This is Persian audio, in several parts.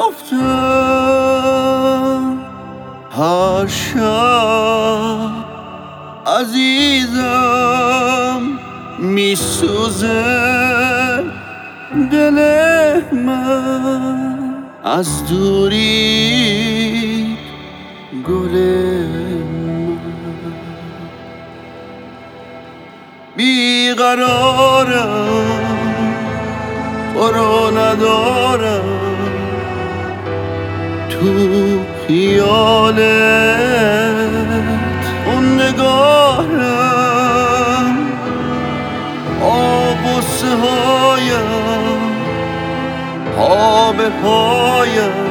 رفتم هر شب عزیزم میسوزه دل من از دوری گل من بیقرارم تو رو ندارم تو خیالت اون نگارم آب و سهایم پا به پایم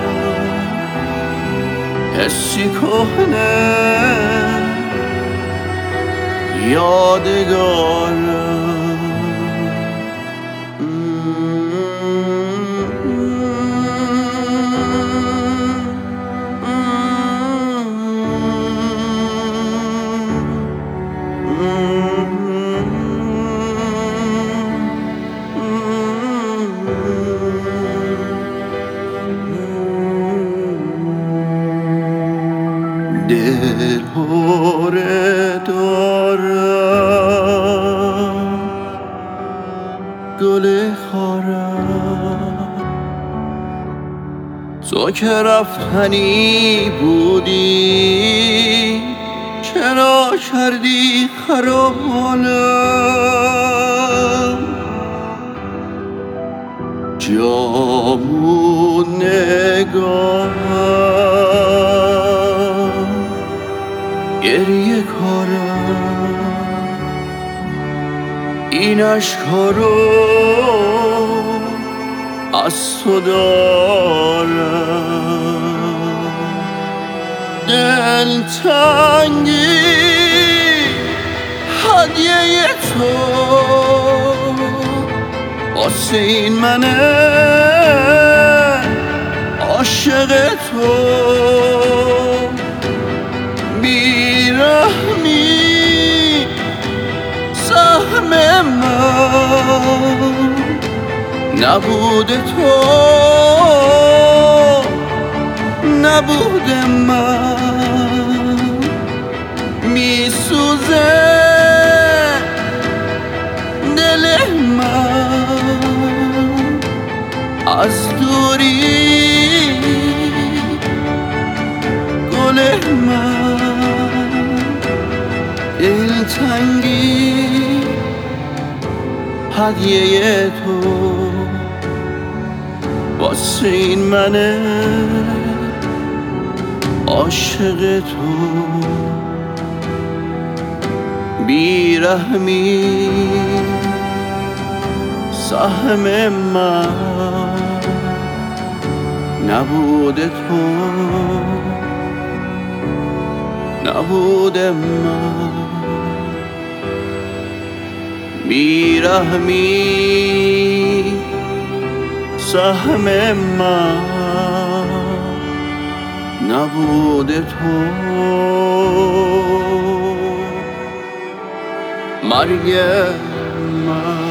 حسی کهنه یادگارم دل هوره دارم گل خارم تو که رفتنی بودی چرا کردی خراب حالم جامون نگاهم گریه کارم این اشکا رو از تو دارم دلتنگی هدیه تو واسه این منه عاشق تو بیرحمی سهم من نبود تو نبود من میسوزه دل من از دوری گل من دلتنگی هدیه تو واسه این منه عاشق تو بیرحمی سهم من نبود تو نبود من بیرحمی سهم من نبود تو مرگ من